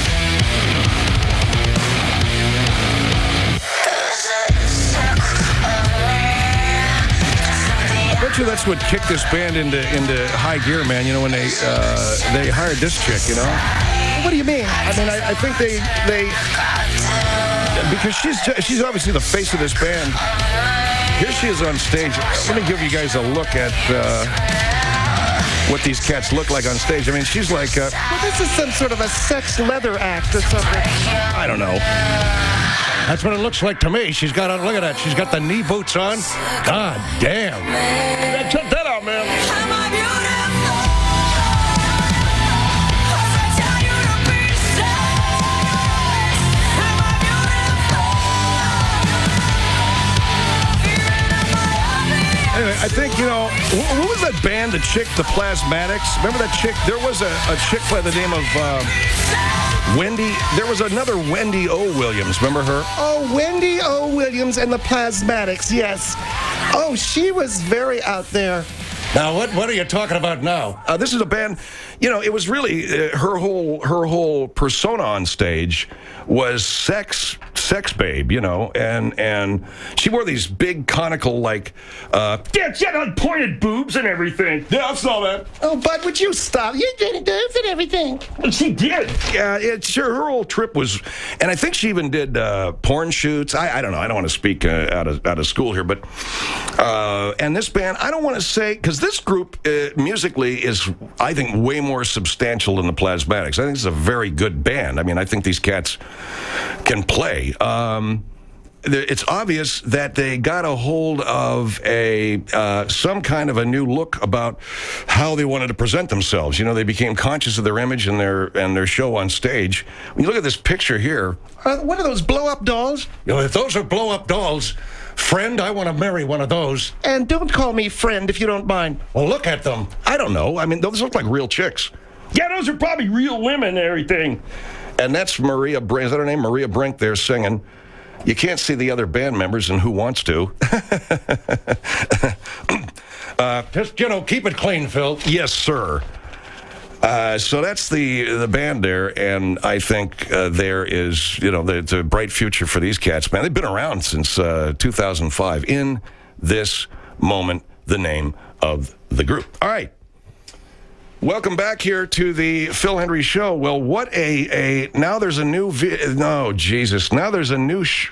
I bet you that's what kicked this band into into high gear, man. You know, when they uh, they hired this chick, you know. what do you mean? I mean, I, I think they they because she's she's obviously the face of this band. Here she is on stage. Let me give you guys a look at uh, what these cats look like on stage. I mean, she's like uh, Well, this is some sort of a sex leather act or something. I don't know. That's what it looks like to me. She's got on, look at that. She's got the knee boots on. God damn. Yeah, check that out, man. Anyway, I think, you know, wh- what was that band, the chick, the Plasmatics? Remember that chick? There was a, a chick by the name of uh, Wendy. There was another Wendy O. Williams. Remember her? Oh, Wendy O. Williams and the Plasmatics, yes. Oh, she was very out there. Now, what what are you talking about now? Uh, this is a band, you know, it was really, uh, her whole her whole persona on stage was sex, sex babe, you know, and and she wore these big conical, like, uh, Yeah, she had like pointed boobs and everything. Yeah, I saw that. Oh, Bud, would you stop? You did dance and everything. And she did. yeah, it's sure her whole trip was, and I think she even did uh, porn shoots. I, I don't know. I don't want to speak uh, out of out of school here, but uh, and this band, I don't want to say because this group uh, musically is, I think, way more substantial than the Plasmatics. I think it's a very good band. I mean, I think these cats can play. Um, It's obvious that they got a hold of a uh, some kind of a new look about how they wanted to present themselves. You know, they became conscious of their image and their and their show on stage. When you look at this picture here, Uh, what are those blow-up dolls? You know, if those are blow-up dolls, friend, I want to marry one of those. And don't call me friend if you don't mind. Well, look at them. I don't know. I mean, those look like real chicks. Yeah, those are probably real women and everything. And that's Maria Brink. Is that her name? Maria Brink there singing. You can't see the other band members, and who wants to? uh, Just, you know, keep it clean, Phil. Yes, sir. Uh, so that's the the band there, and I think uh, there is, you know, it's a bright future for these cats, man. They've been around since uh, two thousand five. In This Moment, the name of the group. All right. Welcome back here to the Phil Hendrie Show. Well, what a, a now there's a new, vi- no, Jesus, now there's a new sh-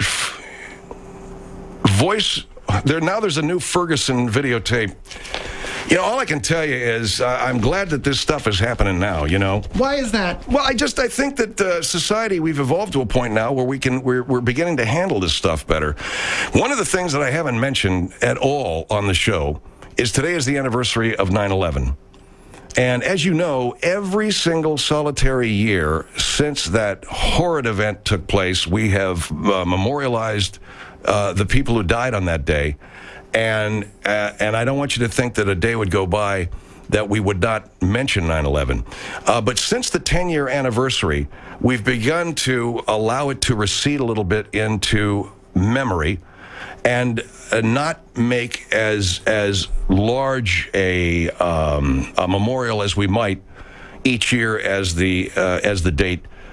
voice, there now there's a new Ferguson videotape. You know, all I can tell you is uh, I'm glad that this stuff is happening now, you know. Why is that? Well, I just, I think that uh, society, we've evolved to a point now where we can, we're, we're beginning to handle this stuff better. One of the things that I haven't mentioned at all on the show is today is the anniversary of nine eleven. And as you know, every single solitary year since that horrid event took place, we have uh, memorialized uh, the people who died on that day. And uh, and I don't want you to think that a day would go by that we would not mention nine eleven. Uh, but since the ten-year anniversary, we've begun to allow it to recede a little bit into memory and uh, not make as as large a, um, a memorial as we might each year as the uh, as the date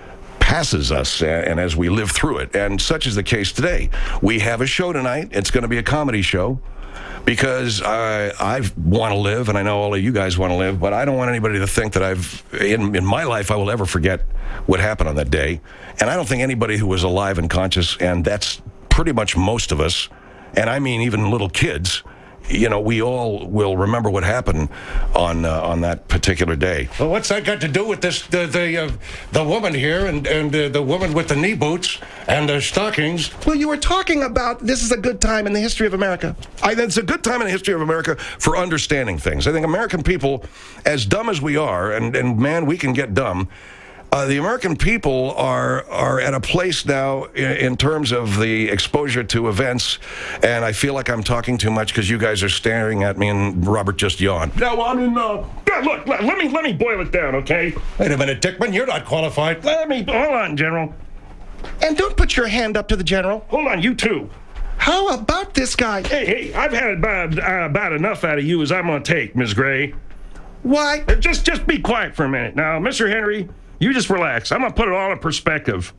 passes us, and as we live through it. And such is the case today. We have a show tonight. It's going to be a comedy show because I, I want to live, and I know all of you guys want to live, but I don't want anybody to think that I've, in, in my life, I will ever forget what happened on that day. And I don't think anybody who was alive and conscious, and that's pretty much most of us, and I mean even little kids, you know, we all will remember what happened on uh, on that particular day. Well, what's that got to do with this? The the uh, the woman here and and uh, the woman with the knee boots and the stockings. Well, you were talking about this is a good time in the history of America. I think it's a good time in the history of America for understanding things. I think American people, as dumb as we are, and and man, we can get dumb. Uh, the American people are are at a place now in, in terms of the exposure to events, and I feel like I'm talking too much because you guys are staring at me, and Robert just yawned. No, I mean, uh, yeah, look, let, let me let me boil it down, okay? Wait a minute, Dickman, you're not qualified. Let me hold on, General. And don't put your hand up to the general. Hold on, you too. How about this guy? Hey, hey, I've had about uh, about enough out of you as I'm gonna take, Miss Gray. Why? Uh, Just just be quiet for a minute, now, Mister Henry. You just relax. I'm going to put it all in perspective.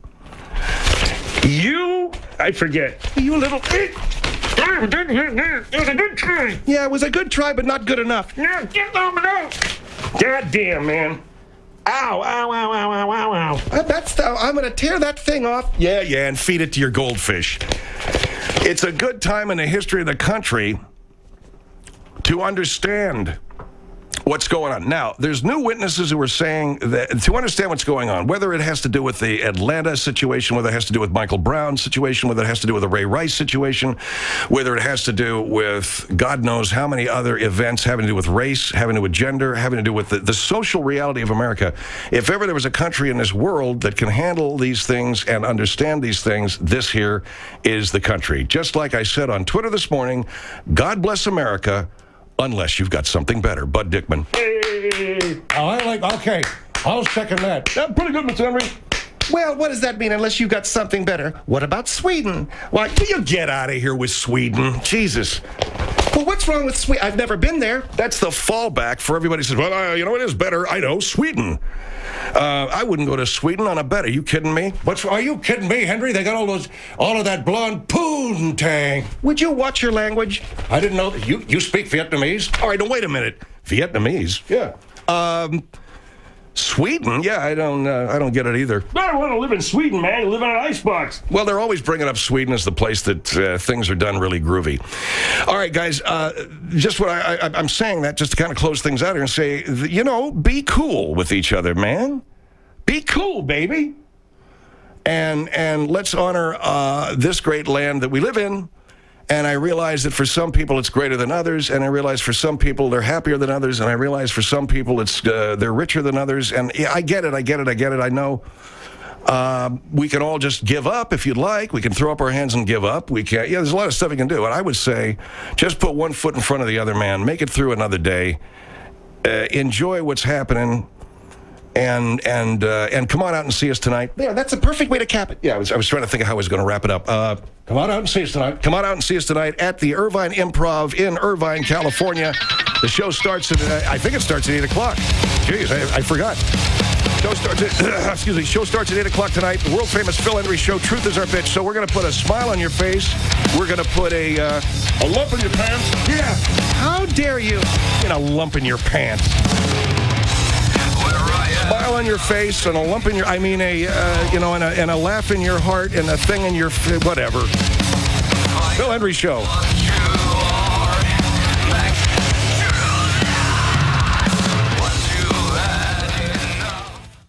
You, I forget. You little... It was a good try. Yeah, it was a good try, but not good enough. No, get over there. God damn, man. Ow, ow, ow, ow, ow, ow, ow. Uh, that's the, I'm going to tear that thing off. Yeah, yeah, and feed it to your goldfish. It's a good time in the history of the country to understand what's going on. Now, there's new witnesses who are saying that to understand what's going on, whether it has to do with the Atlanta situation, whether it has to do with Michael Brown's situation, whether it has to do with the Ray Rice situation, whether it has to do with God knows how many other events having to do with race, having to do with gender, having to do with the, the social reality of America. If ever there was a country in this world that can handle these things and understand these things, this here is the country. Just like I said on Twitter this morning, God bless America, unless you've got something better. Bud Dickman. Hey. Oh, I like, okay, I'll second that. That's pretty good, Mister Henry. Well, what does that mean, unless you've got something better? What about Sweden? Why, Will you get out of here with Sweden? Jesus. well, what's wrong with Sweden? I've never been there. That's the fallback for everybody who says, well, uh, you know, it is better. I know, Sweden. Uh, I wouldn't go to Sweden on a bet. Are you kidding me? What's, are you kidding me, Henry? They got all those, all of that blonde poontang. Would you watch your language? I didn't know that. You, you speak Vietnamese? All right, now wait a minute. Vietnamese? Yeah. Um, Sweden? Yeah, I don't, uh, I don't get it either. I don't want to live in Sweden, man. You live in an icebox. Well, they're always bringing up Sweden as the place that uh, things are done really groovy. All right, guys, uh, just what I, I, I'm saying that just to kind of close things out here and say, you know, be cool with each other, man. Be cool, baby. And and let's honor uh, this great land that we live in. And I realize that for some people it's greater than others, and I realize for some people they're happier than others, and I realize for some people it's uh, they're richer than others. And yeah, I get it, I get it, I get it. I know uh, we can all just give up if you'd like. We can throw up our hands and give up. We can. Yeah, there's a lot of stuff you can do. And I would say, just put one foot in front of the other, man. Make it through another day. Uh, enjoy what's happening. And and uh, and come on out and see us tonight. There, that's a perfect way to cap it. Yeah, I was, I was trying to think of how I was going to wrap it up. Uh, Come on out and see us tonight. Come on out and see us tonight at the Irvine Improv in Irvine, California. The show starts at, uh, I think it starts at eight o'clock. Jeez, I, I forgot. Show starts at, excuse me, show starts at eight o'clock tonight. The world-famous Phil Hendry Show, Truth is Our Bitch. So we're going to put a smile on your face. We're going to put a... Uh, A lump in your pants? yeah, How dare you? and a lump in your pants. Smile on your face and a lump in your, I mean, a, uh, you know, and a, and a laugh in your heart and a thing in your, whatever. Phil Hendry Show.